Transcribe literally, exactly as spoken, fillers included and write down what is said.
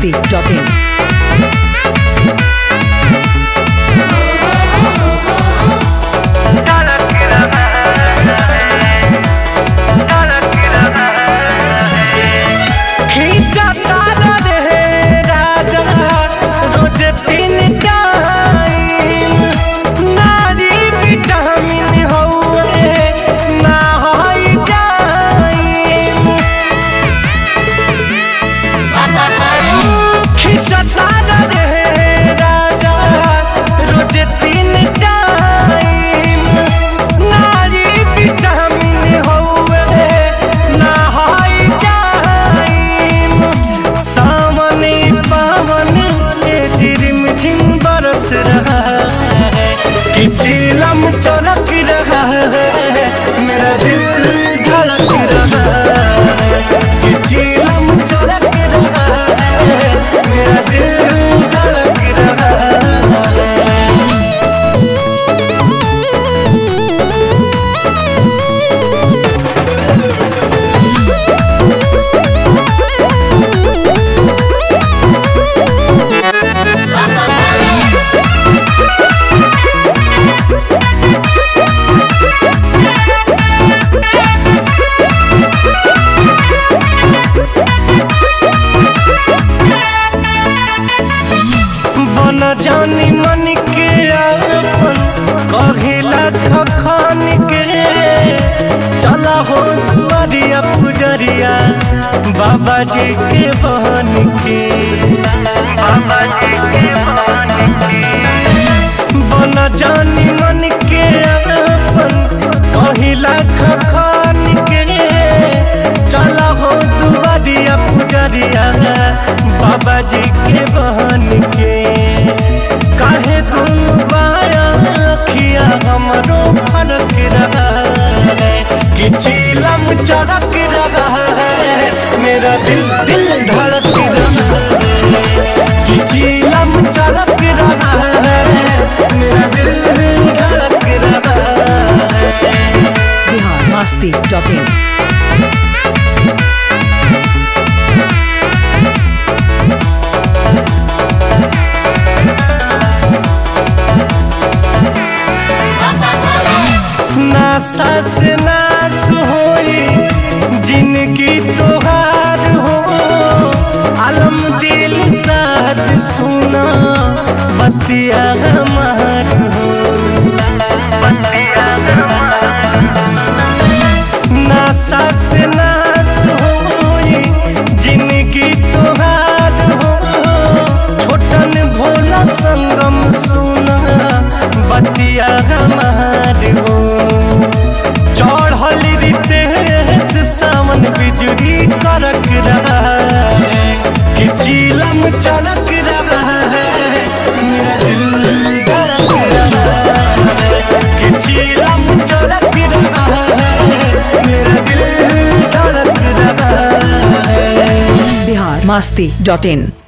masti dot in. चिलम चलक रहा है मेरा दिल धड़क रहा है कि चिलम चलक रहा है मेरा दिल धड़क रहा बना जानी मन के अपन कहिला खखान के चला हो दुआरिया पुजरिया बाबा जी के बहन के बाबा जी के बहन के बना जानी मन के अपन कहिला खखान के चला हो दुआरिया पुजरिया बाबा जी के बहन के काहे तुम बाया अखिया हमरो फरक रहा है कि चिलम चढ़क रहा है मेरा दिल दिल धड़क रहा है कि चिलम चढ़क रहा है मेरा दिल धड़क रहा है। Bihar masti dot in. नासा से नास होई जिनकी तोहार हो आलम दिल साथ सुना बतिया हमार हो बतिया हमार नासा से नास होई जिनकी तोहार हो छोटन भोला संगम सुना बतिया हमार हो चढ़ल रितेश सावन बिजुरी करक रहा है कि चिलम चलक रहा है मेरा दिल धड़क रहा है कि चिलम चलक रहा है मेरा दिल धड़क रहा है। Bihar masti dot in.